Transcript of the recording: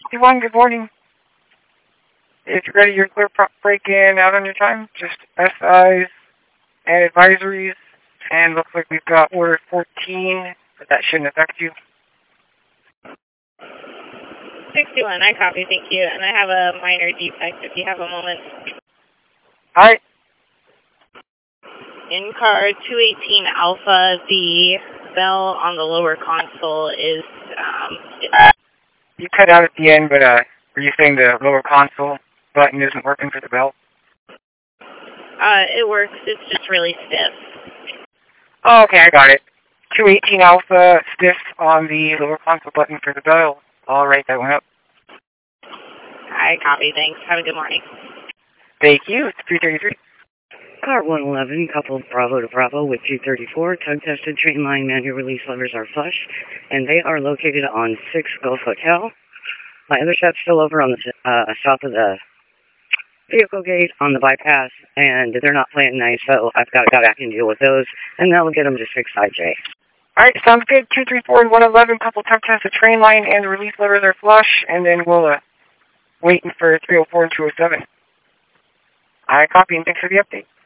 61, good morning. If you're ready, you're clear break-in out on your time. Just SIs and advisories. And looks like we've got order 14, but that shouldn't affect you. 61, I copy, thank you. And I have a minor defect if you have a moment. Alright. In car 218 Alpha, the bell on the lower console is, You cut out at the end, but were you saying the lower console button isn't working for the bell? It works, it's just really stiff. Oh, okay, I got it. 218 Alpha, stiff on the lower console button for the bell. Alright, that went up. I copy, thanks. Have a good morning. Thank you, it's 333. Car 111, coupled Bravo to Bravo with 234, tug-tested train line manual release levers are flush, and they are located on 6 Gulf Hotel. My other set's still over on the south of the vehicle gate on the bypass, and they're not playing nice, so I've got to go back and deal with those, and that'll get them to 6 IJ. Alright, sounds good. 234 and 111, couple tug-tested train line and the release levers are flush, and then we'll waiting for 304 and 207. I copy and thanks for the update.